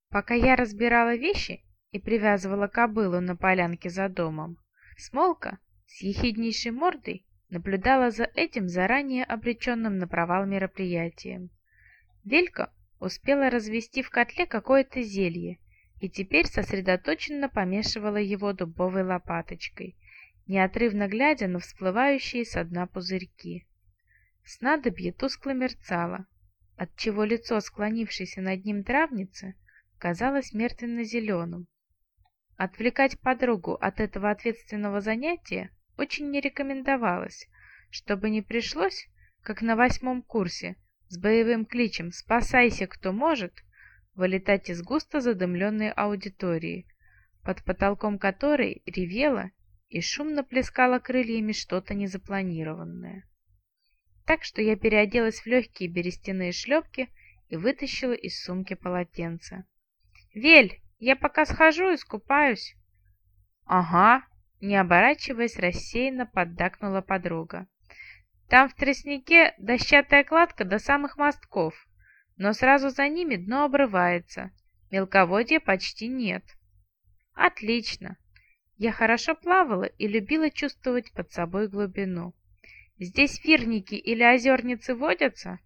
Пока я разбирала вещи и привязывала кобылу на полянке за домом, Смолка с ехиднейшей мордой наблюдала за этим заранее обреченным на провал мероприятием. Велька успела развести в котле какое-то зелье и теперь сосредоточенно помешивала его дубовой лопаточкой, неотрывно глядя на всплывающие со дна пузырьки. Снадобье тускло мерцало, отчего лицо склонившейся над ним травницы казалось мертвенно-зеленым. Отвлекать подругу от этого ответственного занятия очень не рекомендовалось, чтобы не пришлось, как на 8 курсе, с боевым кличем «Спасайся, кто может!» вылетать из густо задымленной аудитории, под потолком которой ревело и шумно плескало крыльями что-то незапланированное. Так что я переоделась в легкие берестяные шлепки и вытащила из сумки полотенце. «Вель, я пока схожу и искупаюсь». «Ага», — не оборачиваясь, рассеянно поддакнула подруга. «Там в тростнике дощатая кладка до самых мостков, но сразу за ними дно обрывается, мелководья почти нет». «Отлично. Я хорошо плавала и любила чувствовать под собой глубину. Здесь фирники или озерницы водятся?»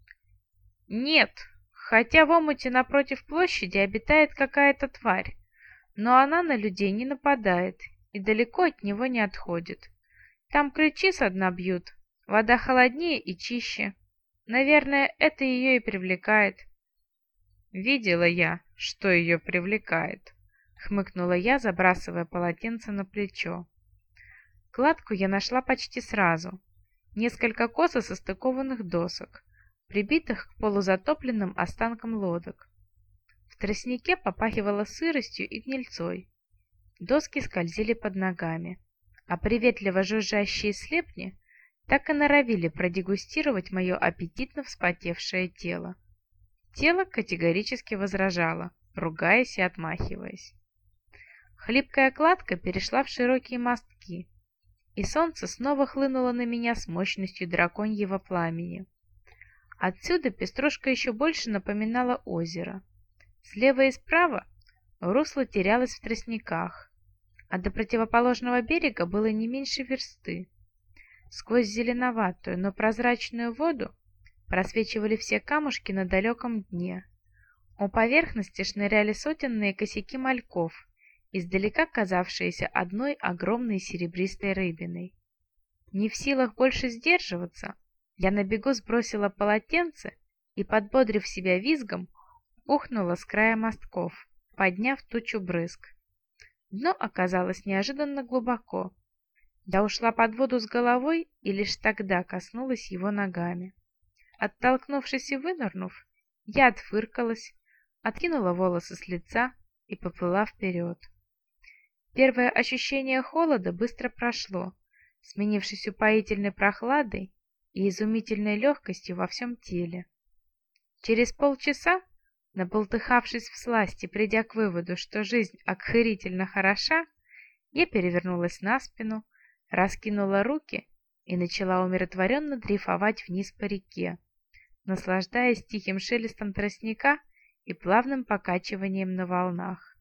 «Нет, хотя в омуте напротив площади обитает какая-то тварь, но она на людей не нападает и далеко от него не отходит. Там ключи со дна бьют, вода холоднее и чище. Наверное, это ее и привлекает». «Видела я, что ее привлекает», — хмыкнула я, забрасывая полотенце на плечо. Кладку я нашла почти сразу. Несколько косо состыкованных досок, прибитых к полузатопленным останкам лодок. В тростнике попахивало сыростью и гнильцой. Доски скользили под ногами, а приветливо жужжащие слепни так и норовили продегустировать мое аппетитно вспотевшее тело. Тело категорически возражало, ругаясь и отмахиваясь. Хлипкая кладка перешла в широкие мостки, и солнце снова хлынуло на меня с мощностью драконьего пламени. Отсюда пеструшка еще больше напоминала озеро. Слева и справа русло терялось в тростниках, а до противоположного берега было не меньше версты. Сквозь зеленоватую, но прозрачную воду просвечивали все камушки на далеком дне. У поверхности шныряли сотенные косяки мальков, издалека казавшиеся одной огромной серебристой рыбиной. Не в силах больше сдерживаться, я на бегу сбросила полотенце и, подбодрив себя визгом, ухнула с края мостков, подняв тучу брызг. Дно оказалось неожиданно глубоко. Я ушла под воду с головой и лишь тогда коснулась его ногами. Оттолкнувшись и вынырнув, я отфыркалась, откинула волосы с лица и поплыла вперед. Первое ощущение холода быстро прошло, сменившись упоительной прохладой и изумительной легкостью во всем теле. Через полчаса, наболтыхавшись всласть и придя к выводу, что жизнь охерительно хороша, я перевернулась на спину, раскинула руки и начала умиротворенно дрейфовать вниз по реке, наслаждаясь тихим шелестом тростника и плавным покачиванием на волнах.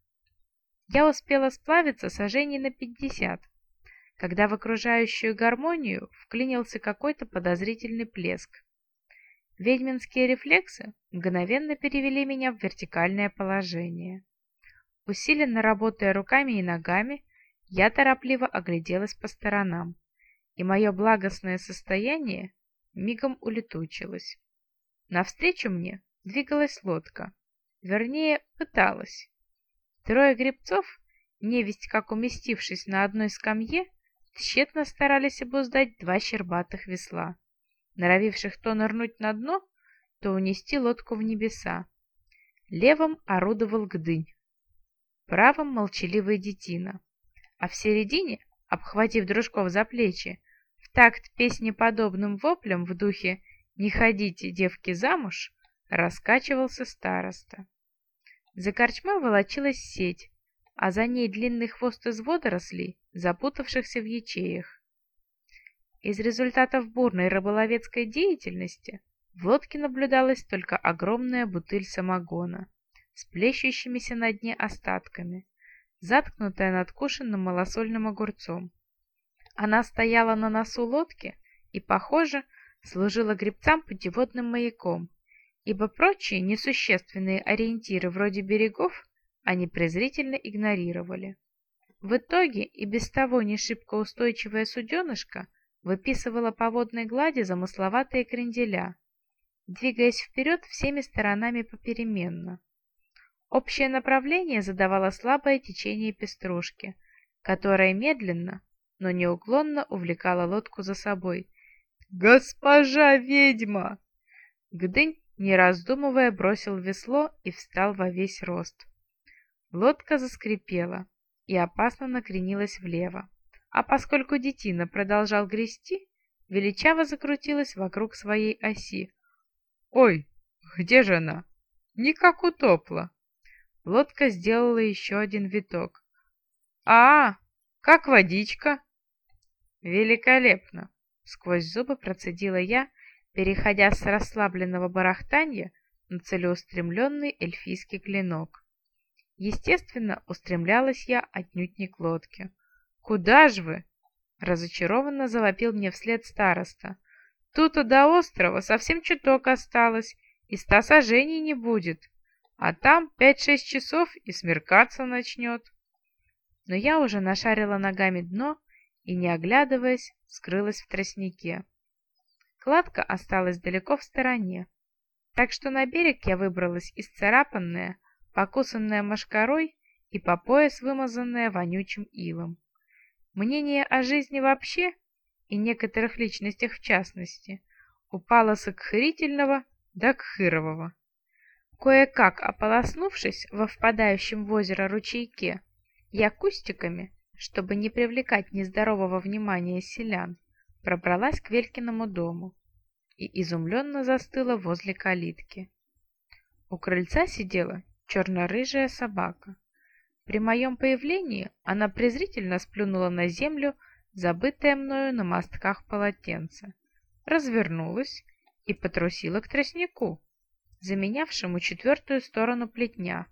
Я успела сплавиться саженей на 50, когда в окружающую гармонию вклинился какой-то подозрительный плеск. Ведьминские рефлексы мгновенно перевели меня в вертикальное положение. Усиленно работая руками и ногами, я торопливо огляделась по сторонам, и мое благостное состояние мигом улетучилось. Навстречу мне двигалась лодка, вернее, пыталась. Трое гребцов, невесть как уместившись на одной скамье, тщетно старались обуздать два щербатых весла, норовивших то нырнуть на дно, то унести лодку в небеса. Левым орудовал Гдынь, правым молчаливый детина, а в середине, обхватив дружков за плечи, в такт песнеподобным воплем в духе «Не ходите, девки, замуж!» раскачивался староста. За корчмой волочилась сеть, а за ней длинный хвост из водорослей, запутавшихся в ячеях. Из результатов бурной рыболовецкой деятельности в лодке наблюдалась только огромная бутыль самогона, с плещущимися на дне остатками, заткнутая надкушенным малосольным огурцом. Она стояла на носу лодки и, похоже, служила гребцам путеводным маяком, ибо прочие несущественные ориентиры вроде берегов они презрительно игнорировали. В итоге и без того не шибко устойчивая суденышко выписывала по водной глади замысловатые кренделя, двигаясь вперед всеми сторонами попеременно. Общее направление задавало слабое течение пеструшки, которое медленно, но неуклонно увлекало лодку за собой. «Госпожа ведьма!» Гдынь, не раздумывая, бросил весло и встал во весь рост. Лодка заскрипела и опасно накренилась влево, а поскольку детина продолжал грести, величаво закрутилась вокруг своей оси. «Ой, где же она? Никак утопла!» Лодка сделала еще один виток. «А, как водичка?» «Великолепно!» — сквозь зубы процедила я, переходя с расслабленного барахтанья на целеустремленный эльфийский клинок. Естественно, устремлялась я отнюдь не к лодке. «Куда ж вы?» — разочарованно завопил мне вслед староста. «Тут-то до острова совсем чуток осталось, и 100 саженей не будет, а там 5-6 часов и смеркаться начнет». Но я уже нашарила ногами дно и, не оглядываясь, скрылась в тростнике. Кладка осталась далеко в стороне, так что на берег я выбралась исцарапанная, покусанная мошкарой и по пояс вымазанная вонючим илом. Мнение о жизни вообще, и некоторых личностях в частности, упало с окхырительного до кхырового. Кое-как ополоснувшись во впадающем в озеро ручейке, я кустиками, чтобы не привлекать нездорового внимания селян, пробралась к Велькиному дому и изумленно застыла возле калитки. У крыльца сидела черно-рыжая собака. При моем появлении она презрительно сплюнула на землю забытое мною на мостках полотенце, развернулась и потрусила к тростнику, заменявшему 4-ю сторону плетня.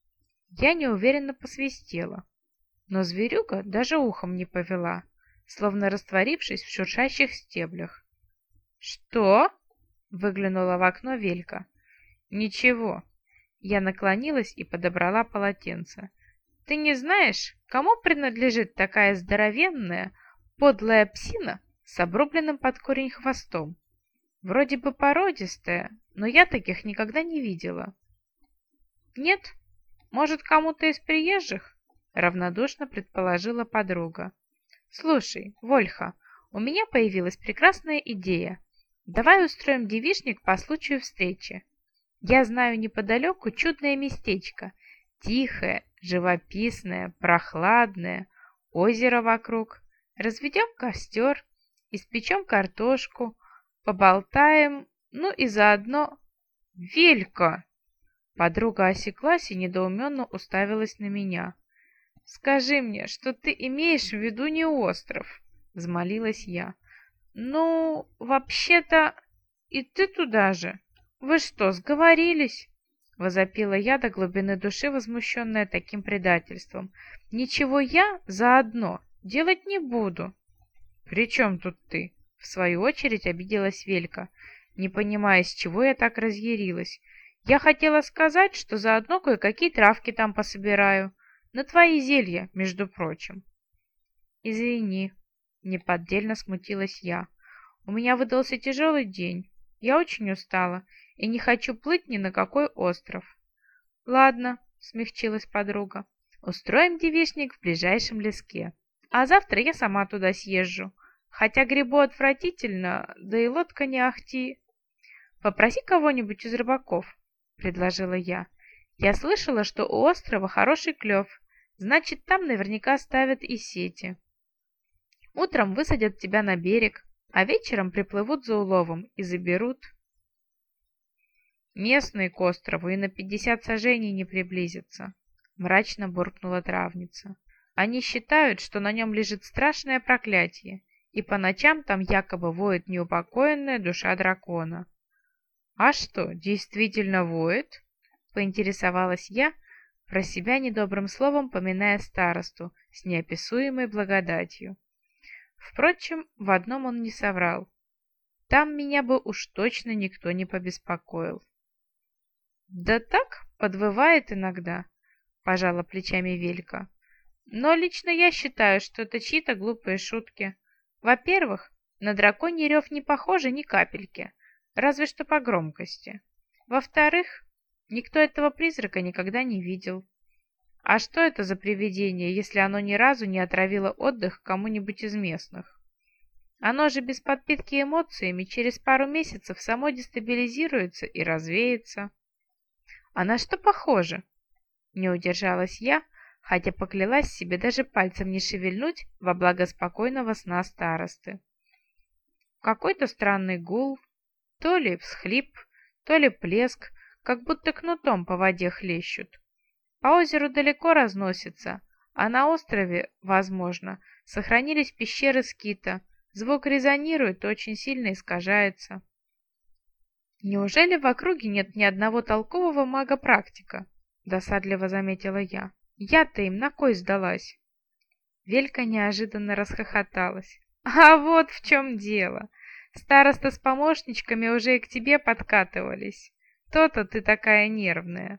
Я неуверенно посвистела, но зверюга даже ухом не повела, словно растворившись в шуршащих стеблях. «Что?» — выглянула в окно Велька. «Ничего». Я наклонилась и подобрала полотенце. «Ты не знаешь, кому принадлежит такая здоровенная, подлая псина с обрубленным под корень хвостом? Вроде бы породистая, но я таких никогда не видела». «Нет? Может, кому-то из приезжих?» — равнодушно предположила подруга. «Слушай, Вольха, у меня появилась прекрасная идея. Давай устроим девичник по случаю встречи. Я знаю неподалеку чудное местечко. Тихое, живописное, прохладное, озеро вокруг. Разведем костер, испечем картошку, поболтаем, ну и заодно... Велька!» Подруга осеклась и недоуменно уставилась на меня. «Скажи мне, что ты имеешь в виду не остров?» — взмолилась я. «Ну, вообще-то, и ты туда же. Вы что, сговорились?» — возопила я до глубины души, возмущенная таким предательством. «Ничего я заодно делать не буду». «При чем тут ты?» — в свою очередь обиделась Велька, не понимая, с чего я так разъярилась. «Я хотела сказать, что заодно кое-какие травки там пособираю. На твои зелья, между прочим». «Извини», — неподдельно смутилась я. «У меня выдался тяжелый день. Я очень устала и не хочу плыть ни на какой остров». «Ладно», — смягчилась подруга, — «устроим девичник в ближайшем леске. А завтра я сама туда съезжу. Хотя грибу отвратительно, да и лодка не ахти». «Попроси кого-нибудь из рыбаков», — предложила я. «Я слышала, что у острова хороший клев, значит, там наверняка ставят и сети. Утром высадят тебя на берег, а вечером приплывут за уловом и заберут». «Местные к острову и на 50 саженей не приблизятся», — мрачно буркнула травница. «Они считают, что на нем лежит страшное проклятие, и по ночам там якобы воет неупокоенная душа дракона». «А что, действительно воет?» поинтересовалась я, про себя недобрым словом поминая старосту с неописуемой благодатью. Впрочем, в одном он не соврал. Там меня бы уж точно никто не побеспокоил. «Да так, подвывает иногда», — пожала плечами Велька. «Но лично я считаю, что это чьи-то глупые шутки. Во-первых, на драконий рев не похоже ни капельки, разве что по громкости. Во-вторых, никто этого призрака никогда не видел. А что это за привидение, если оно ни разу не отравило отдых кому-нибудь из местных? Оно же без подпитки эмоциями через пару месяцев само дестабилизируется и развеется». «А на что похоже?» Не удержалась я, хотя поклялась себе даже пальцем не шевельнуть во благо спокойного сна старосты. Какой-то странный гул, то ли всхлип, то ли плеск, как будто кнутом по воде хлещут. По озеру далеко разносится, а на острове, возможно, сохранились пещеры скита. Звук резонирует и очень сильно искажается. «Неужели в округе нет ни одного толкового мага-практика?» — досадливо заметила я. «Я-то им на кой сдалась?» Велька неожиданно расхохоталась. «А вот в чем дело. Староста с помощничками уже и к тебе подкатывались. То-то ты такая нервная.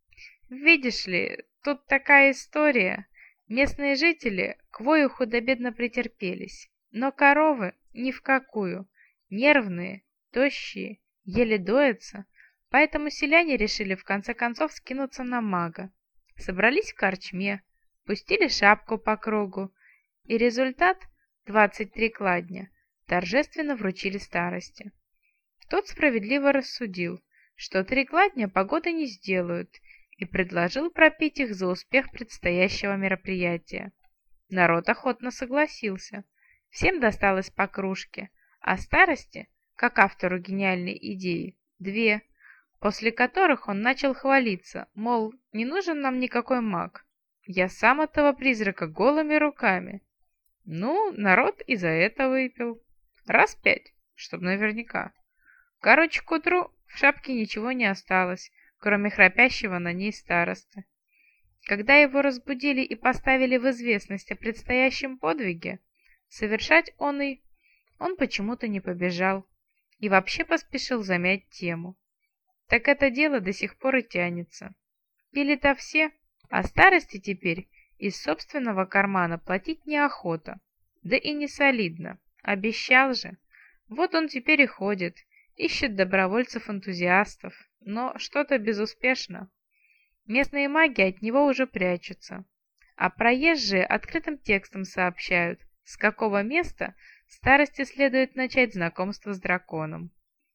Видишь ли, тут такая история. Местные жители к вою худо-бедно претерпелись, но коровы ни в какую. Нервные, тощие, еле доятся, поэтому селяне решили в конце концов скинуться на мага. Собрались в корчме, пустили шапку по кругу, и результат — 23 кладня торжественно вручили старости. Тот справедливо рассудил, что 3 кладня погоды не сделают, и предложил пропить их за успех предстоящего мероприятия. Народ охотно согласился. Всем досталось по кружке, а старости, как автору гениальной идеи, 2, после которых он начал хвалиться, мол, не нужен нам никакой маг. Я сам этого призрака голыми руками. Ну, народ и за это выпил. Раз 5, чтоб наверняка. Короче, к утру в шапке ничего не осталось, кроме храпящего на ней старосты. Когда его разбудили и поставили в известность о предстоящем подвиге, совершать он почему-то не побежал и вообще поспешил замять тему. Так это дело до сих пор и тянется. Пили-то все, а старости теперь из собственного кармана платить неохота. Да и не солидно. Обещал же. Вот он теперь и ходит, ищет добровольцев-энтузиастов, но что-то безуспешно. Местные маги от него уже прячутся, а проезжие открытым текстом сообщают, с какого места старости следует начать знакомство с драконом.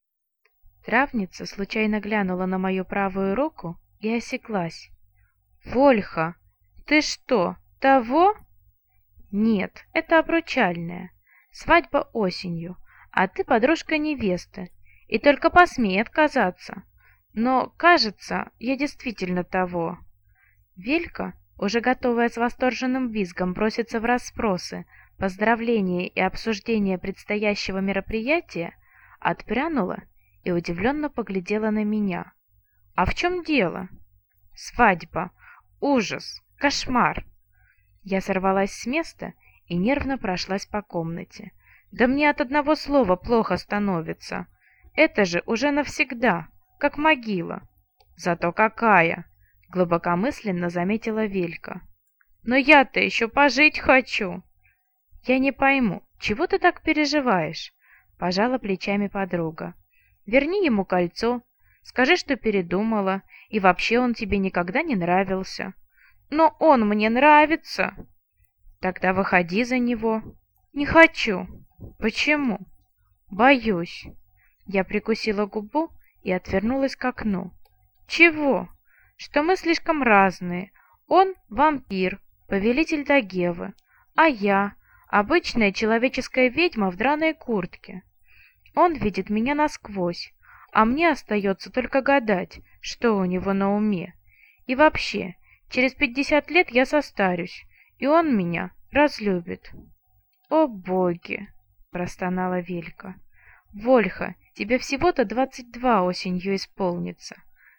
Травница случайно глянула на мою правую руку и осеклась. «Вольха, ты что, того?» «Нет, это обручальное. Свадьба осенью, а ты подружка невесты, и только посмей отказаться. Но, кажется, я действительно того». Велька, уже готовая с восторженным визгом броситься в расспросы, поздравления и обсуждения предстоящего мероприятия, отпрянула и удивленно поглядела на меня. «А в чем дело?» «Свадьба! Ужас! Кошмар!» Я сорвалась с места и нервно прошлась по комнате. «Да мне от одного слова плохо становится. Это же уже навсегда, как могила». «Зато какая!» — глубокомысленно заметила Велька. «Но я-то еще пожить хочу!» «Я не пойму, чего ты так переживаешь?» — пожала плечами подруга. «Верни ему кольцо, скажи, что передумала, и вообще он тебе никогда не нравился». «Но он мне нравится!» «Тогда выходи за него». «Не хочу». «Почему?» «Боюсь». Я прикусила губу и отвернулась к окну. «Чего?» «Что мы слишком разные. Он вампир, повелитель Дагевы, а я обычная человеческая ведьма в драной куртке. Он видит меня насквозь, а мне остается только гадать, что у него на уме. И вообще, через 50 лет я состарюсь, и он меня разлюбит». «О боги!» – простонала Велька. «Вольха, тебе всего-то 22 осенью исполнится.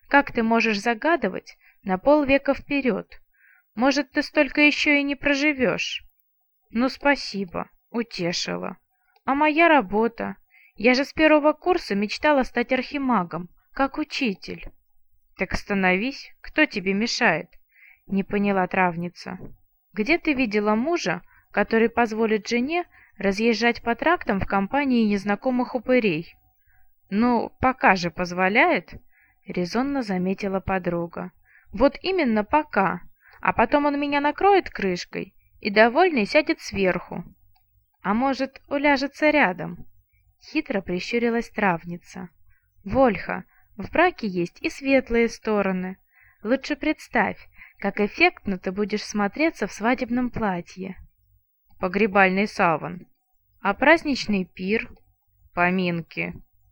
Как ты можешь загадывать на полвека вперед? Может, ты столько еще и не проживешь? Ну, спасибо, утешила. А моя работа? Я же с первого курса мечтала стать архимагом, как учитель. Так становись, кто тебе мешает? Не поняла травница. Где ты видела мужа, который позволит жене разъезжать по трактам в компании незнакомых упырей? Ну, пока же позволяет, резонно заметила подруга. Вот именно пока, а потом он меня накроет крышкой и довольный сядет сверху. А может, уляжется рядом? Хитро прищурилась травница. Вольха, в браке есть и светлые стороны. Лучше представь, как эффектно ты будешь смотреться в свадебном платье. Погребальный саван. А праздничный пир? Поминки.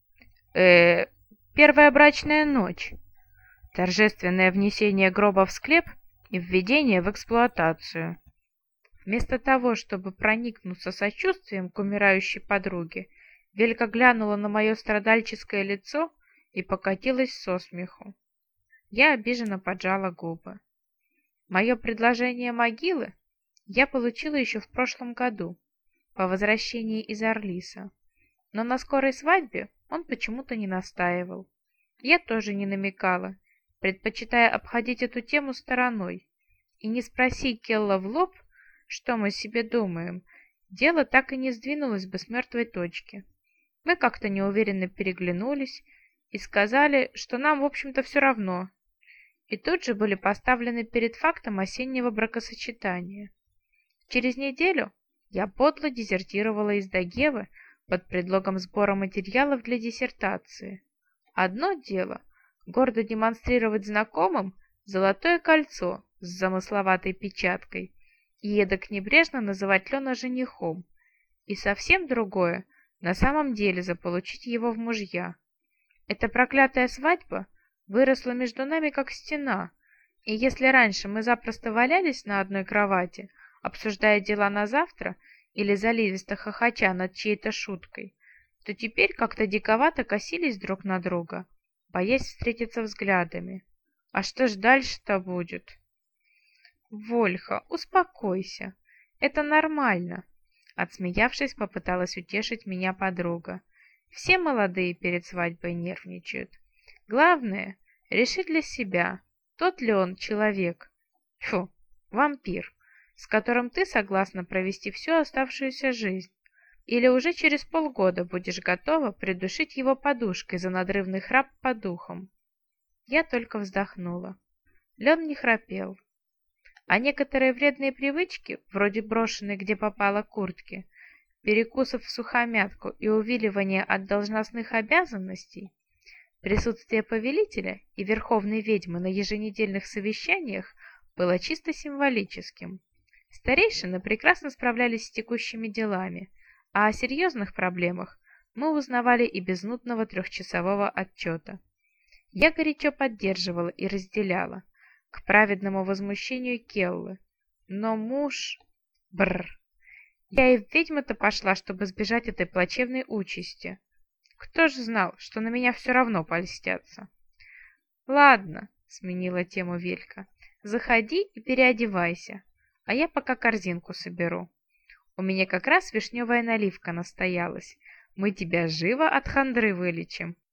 э Первая брачная ночь. Торжественное внесение гроба в склеп и введение в эксплуатацию. Вместо того, чтобы проникнуться сочувствием к умирающей подруге, Велька глянула на мое страдальческое лицо и покатилась со смеху. Я обиженно поджала губы. Мое предложение могилы я получила еще в прошлом году, по возвращении из Орлиса, но на скорой свадьбе он почему-то не настаивал. Я тоже не намекала, предпочитая обходить эту тему стороной. И не спроси Келла в лоб, что мы себе думаем, дело так и не сдвинулось бы с мертвой точки. Мы как-то неуверенно переглянулись и сказали, что нам, в общем-то, все равно. И тут же были поставлены перед фактом осеннего бракосочетания. Через неделю я подло дезертировала из Дагевы под предлогом сбора материалов для диссертации. Одно дело — гордо демонстрировать знакомым золотое кольцо с замысловатой печаткой и эдак небрежно называть Лена женихом, и совсем другое — на самом деле заполучить его в мужья. Эта проклятая свадьба выросла между нами как стена, и если раньше мы запросто валялись на одной кровати, обсуждая дела на завтра или заливисто хохоча над чьей-то шуткой, то теперь как-то диковато косились друг на друга, боясь встретиться взглядами. А что ж дальше-то будет? Вольха, успокойся, это нормально. Отсмеявшись, попыталась утешить меня подруга. Все молодые перед свадьбой нервничают. Главное, реши для себя, тот ли он человек, тьфу, вампир, с которым ты согласна провести всю оставшуюся жизнь, или уже через полгода будешь готова придушить его подушкой за надрывный храп по духам. Я только вздохнула. Лен не храпел. А некоторые вредные привычки, вроде брошенной где попало куртки, перекусов в сухомятку и увиливания от должностных обязанностей, присутствие повелителя и верховной ведьмы на еженедельных совещаниях было чисто символическим. Старейшины прекрасно справлялись с текущими делами, а о серьезных проблемах мы узнавали и без нудного трехчасового отчета. Я горячо поддерживала и разделяла, к праведному возмущению Келлы. Но муж... Бррр. Я и в ведьму-то пошла, чтобы сбежать этой плачевной участи. Кто ж знал, что на меня все равно польстятся? Ладно, сменила тему Велька. Заходи и переодевайся, а я пока корзинку соберу. У меня как раз вишневая наливка настоялась. Мы тебя живо от хандры вылечим.